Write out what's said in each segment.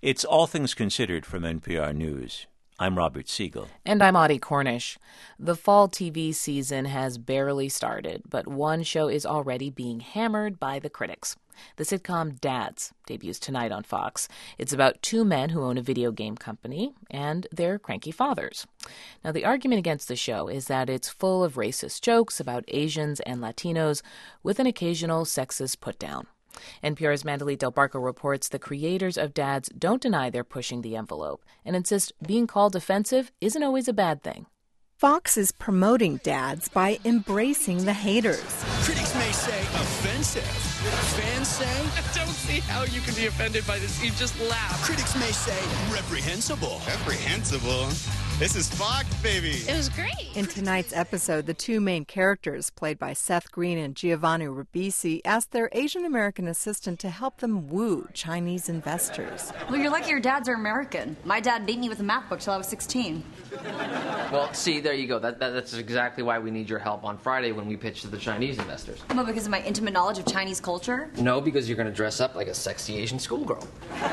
It's All Things Considered from NPR News. I'm Robert Siegel. And I'm Audie Cornish. The fall TV season has barely started, but one show is already being hammered by the critics. The sitcom Dads debuts tonight on Fox. It's about two men who own a video game company and their cranky fathers. Now, the argument against the show is that it's full of racist jokes about Asians and Latinos with an occasional sexist put-down. NPR's Mandalit Del Barco reports the creators of Dads don't deny they're pushing the envelope and insist being called offensive isn't always a bad thing. Fox is promoting Dads by embracing the haters. Critics may say offensive. Fans say, I don't see how you can be offended by this. You just laugh. Critics may say reprehensible. Reprehensible? This is Fox, baby. It was great. In tonight's episode, the two main characters, played by Seth Green and Giovanni Ribisi, ask their Asian American assistant to help them woo Chinese investors. Well, you're lucky your dads are American. My dad beat me with a math book till I was 16. Well, see, there you go. That's exactly why we need your help on Friday when we pitch to the Chinese investors. Well, because of my intimate knowledge of Chinese culture? No, because you're going to dress up like a sexy Asian schoolgirl.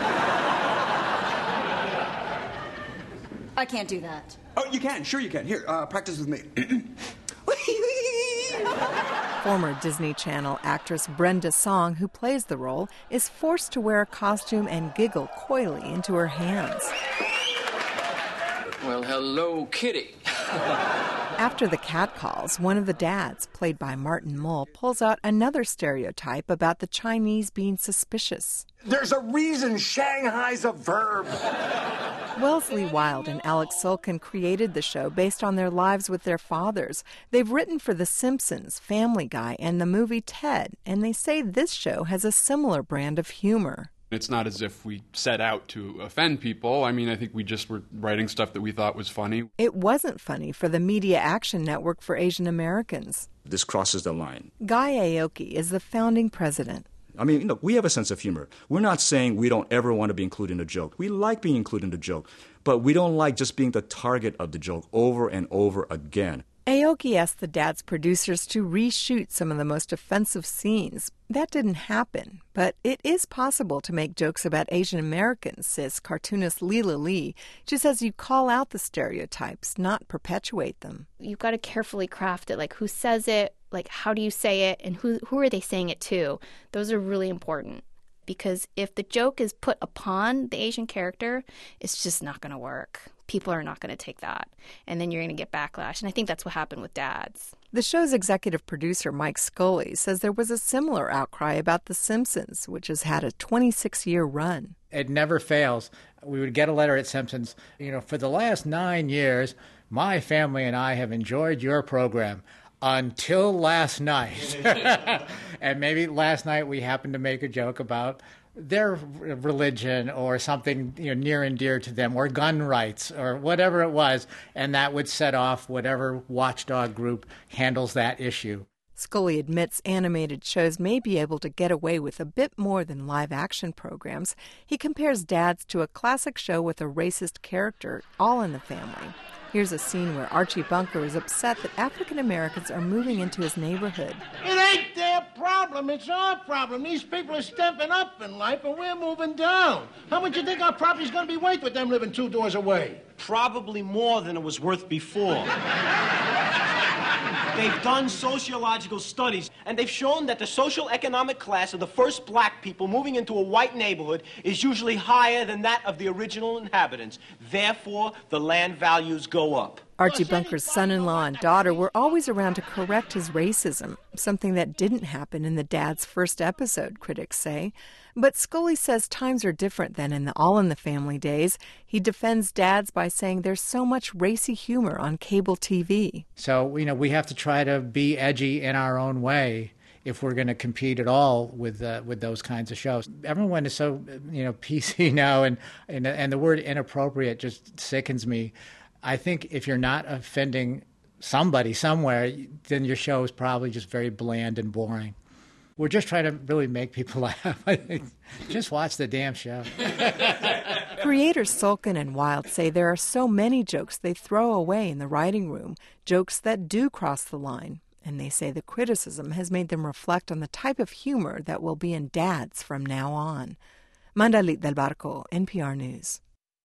I can't do that. Oh, you can. Sure you can. Here, practice with me. Former Disney Channel actress Brenda Song, who plays the role, is forced to wear a costume and giggle coyly into her hands. Well, hello, kitty. After the catcalls, one of the dads, played by Martin Mull, pulls out another stereotype about the Chinese being suspicious. There's a reason Shanghai's a verb. Wellesley Wild and Alex Sulkin created the show based on their lives with their fathers. They've written for The Simpsons, Family Guy, and the movie Ted, and they say this show has a similar brand of humor. It's not as if we set out to offend people. I mean, I think we just were writing stuff that we thought was funny. It wasn't funny for the Media Action Network for Asian Americans. This crosses the line. Guy Aoki is the founding president. I mean, look, we have a sense of humor. We're not saying we don't ever want to be included in a joke. We like being included in the joke, but we don't like just being the target of the joke over and over again. Aoki asked the Dads producers to reshoot some of the most offensive scenes. That didn't happen, but it is possible to make jokes about Asian Americans, says cartoonist Leela Lee. She says you call out the stereotypes, not perpetuate them. You've got to carefully craft it, like who says it, like how do you say it, and who are they saying it to? Those are really important. Because if the joke is put upon the Asian character, it's just not going to work. People are not going to take that. And then you're going to get backlash. And I think that's what happened with Dads. The show's executive producer, Mike Scully, says there was a similar outcry about The Simpsons, which has had a 26-year run. It never fails. We would get a letter at Simpsons, for the last 9 years, my family and I have enjoyed your program. Until last night. And maybe last night we happened to make a joke about their religion or something near and dear to them, or gun rights or whatever it was, and that would set off whatever watchdog group handles that issue. Scully admits animated shows may be able to get away with a bit more than live-action programs. He compares Dads to a classic show with a racist character, All in the Family. Here's a scene where Archie Bunker is upset that African Americans are moving into his neighborhood. It ain't their problem, it's our problem. These people are stepping up in life and we're moving down. How much you think our property's going to be worth with them living 2 doors away? Probably more than it was worth before. They've done sociological studies, and they've shown that the social economic class of the first black people moving into a white neighborhood is usually higher than that of the original inhabitants. Therefore, the land values go up. Archie Bunker's son-in-law and daughter were always around to correct his racism, something that didn't happen in the Dad's first episode, critics say. But Scully says times are different than in the All in the Family days. He defends Dads by saying there's so much racy humor on cable TV. So, we have to try to be edgy in our own way if we're going to compete at all with those kinds of shows. Everyone is so, PC now, and the word inappropriate just sickens me. I think if you're not offending somebody somewhere, then your show is probably just very bland and boring. We're just trying to really make people laugh. I think just watch the damn show. Creators Sulkin and Wild say there are so many jokes they throw away in the writing room, jokes that do cross the line. And they say the criticism has made them reflect on the type of humor that will be in Dads from now on. Mandalit del Barco, NPR News.